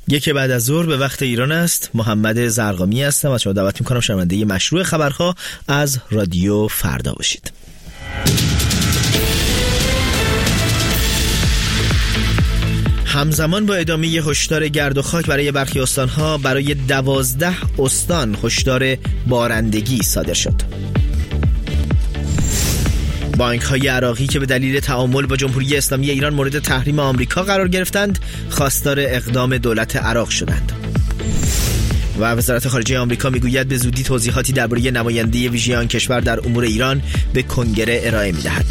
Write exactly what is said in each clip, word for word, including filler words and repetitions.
یک بعد از ظهر به وقت ایران است. محمد زرقامی هستم. از شما دعوت می‌کنم شنونده مشروع خبرها از رادیو فردا باشید. همزمان با ادامه هشدار گرد و خاک برای برخی استان‌ها، برای دوازده استان هشدار بارندگی صادر شد. بانک‌های عراقی که به دلیل تعامل با جمهوری اسلامی ایران مورد تحریم آمریکا قرار گرفتند، خواستار اقدام دولت عراق شدند. و وزارت خارجه آمریکا میگوید به زودی توضیحاتی درباره نماینده ویژه آن کشور در امور ایران به کنگره ارائه می‌دهد.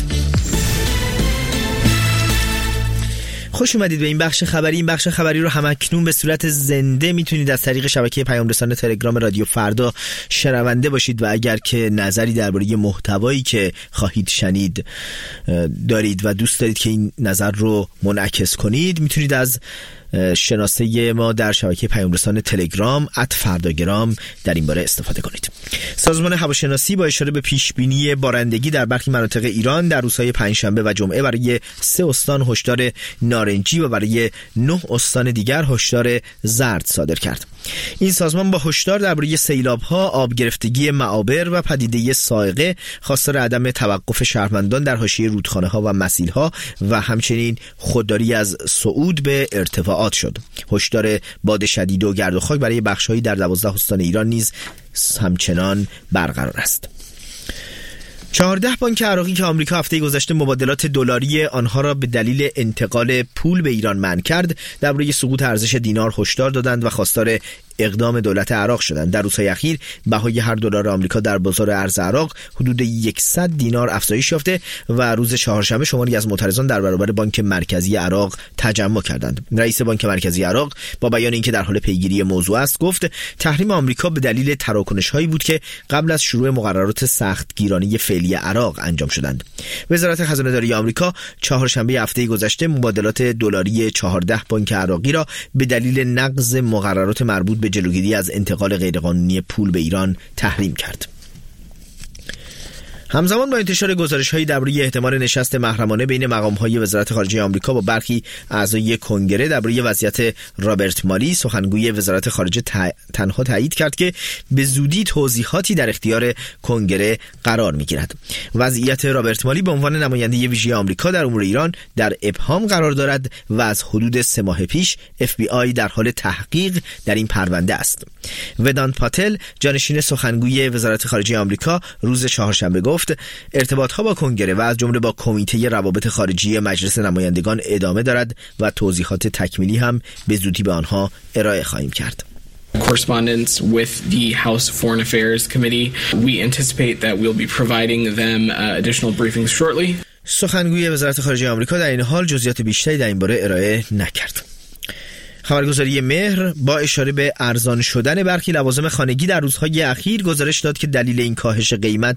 خوش اومدید به این بخش خبری. این بخش خبری رو همکنون به صورت زنده میتونید از طریق شبکه پیام رسان تلگرام رادیو فردا شنونده باشید و اگر که نظری درباره محتوایی که خواهید شنید دارید و دوست دارید که این نظر رو منعکس کنید، میتونید از شناسه ما در شبکه پیام رسان تلگرام ات فرداگرام در این باره استفاده کنید. سازمان هواشناسی با اشاره به پیش بینی بارندگی در برخی مناطق ایران در روزهای پنجشنبه و جمعه برای سه استان هشدار نارنجی و برای نه استان دیگر هشدار زرد صادر کرد. این سازمان با هشدار درباره سیلاب‌ها، آب گرفتگی معابر و پدیده صاعقه خواستار عدم توقف شهروندان در حاشیه رودخانه‌ها و مسیل‌ها و همچنین خودداری از صعود به ارتفاعات شد. هشدار باد شدید و گرد و خاک برای بخش‌هایی در دوازده استان ایران نیز همچنان برقرار است. چهارده بانک عراقی که آمریکا هفته گذشته مبادلات دلاری آنها را به دلیل انتقال پول به ایران منع کرد، درباره سقوط ارزش دینار هشدار دادند و خواستار اقدام دولت عراق شدند. در روزهای اخیر بهای هر دلار آمریکا در بازار ارز عراق حدود صد دینار افزایش یافته و روز چهارشنبه شماری از معترضان در برابر بانک مرکزی عراق تجمع کردند. رئیس بانک مرکزی عراق با بیان اینکه در حال پیگیری موضوع است، گفت تحریم آمریکا به دلیل تراکنش‌هایی بود که قبل از شروع مقررات سختگیرانه فعلی عراق انجام شدند. وزارت خزانه‌داری آمریکا چهارشنبه هفته گذشته مبادلات دلاری چهارده بانک عراقی را به دلیل نقض مقررات مربوط به جلوگیری از انتقال غیرقانونی پول به ایران تحریم کرد. همزمان با انتشار گزارش‌هایی درباره احتمال نشست محرمانه بین مقام‌های وزارت خارجه آمریکا با برخی اعضای کنگره درباره وضعیت رابرت مالی، سخنگوی وزارت خارجه تنها تایید کرد که به زودی توضیحاتی در اختیار کنگره قرار می‌گیرد. وضعیت رابرت مالی به عنوان نماینده ویژه آمریکا در امور ایران در ابهام قرار دارد و از حدود سه ماه پیش اف بی آی در حال تحقیق در این پرونده است. ودانت پاتل، جانشین سخنگوی وزارت خارجه آمریکا، روز چهارشنبه گفت ارتباط‌ها با کنگره و از جمله با کمیته روابط خارجی مجلس نمایندگان ادامه دارد و توضیحات تکمیلی هم به زودی به آنها ارائه خواهیم کرد. Correspondence with the House Foreign Affairs Committee. We anticipate that we'll be providing them uh, additional briefings shortly. سخنگوی وزارت خارجه آمریکا در این حال جزئیات بیشتری در این باره ارائه نکرد. خبرگزاری مهر با اشاره به ارزان شدن برخی لوازم خانگی در روزهای اخیر گزارش داد که دلیل این کاهش قیمت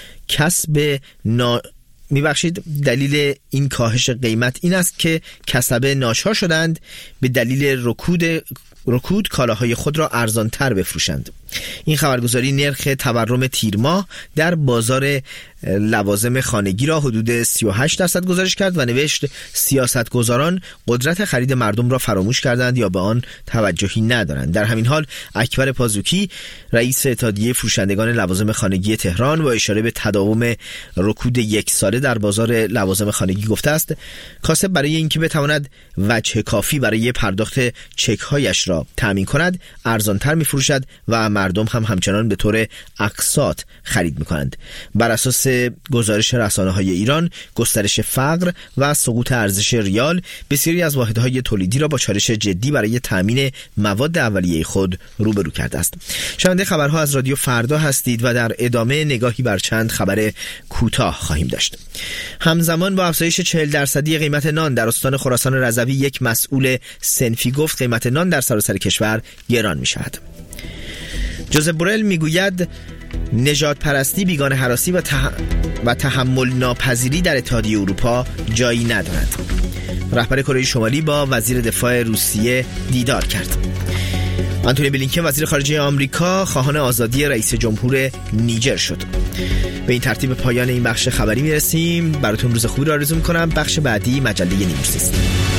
کسب نا... میبخشید دلیل این کاهش قیمت این است که کسب ناچار شدند به دلیل رکود رکود کالاهای خود را ارزانتر بفروشند. این خبرگزاری نرخ تورم تیر ماه در بازار لوازم خانگی را حدود سی و هشت درصد گزارش کرد و نوشت سیاستگزاران قدرت خرید مردم را فراموش کردند یا به آن توجهی ندارند. در همین حال اکبر پازوکی، رئیس اتحادیه فروشندگان لوازم خانگی تهران، با اشاره به تداوم رکود یک ساله در بازار لوازم خانگی گفته است کاسب برای اینکه بتواند وجه کافی برای پرداخت چک‌هایش را تامین کند ارزانتر می‌فروشد و مردم هم همچنان به طور اقساط خرید می‌کنند. بر اساس گزارش رسانه‌های ایران، گسترش فقر و سقوط ارزش ریال بسیاری از واحدهای تولیدی را با چالش جدی برای تامین مواد اولیه خود روبرو کرده است. شنونده خبرها از رادیو فردا هستید و در ادامه نگاهی بر چند خبر کوتاه خواهیم داشت. همزمان با افزایش چهل درصدی قیمت نان در استان خراسان رضوی، یک مسئول صنفی گفت قیمت نان در سراسر کشور گران می‌شود. جوزف بورل میگوید نژاد پرستی، بیگانه هراسی و, تح... و تحمل ناپذیری در اتحادیه اروپا جایی ندارد. رهبر کره شمالی با وزیر دفاع روسیه دیدار کرد. آنتونی بلینکن، وزیر خارجه آمریکا، خواهان آزادی رئیس جمهور نیجر شد. به این ترتیب پایان این بخش خبری میرسیم. براتون روز خوبی رو آرزو میکنم. بخش بعدی مجله نیمروزی است.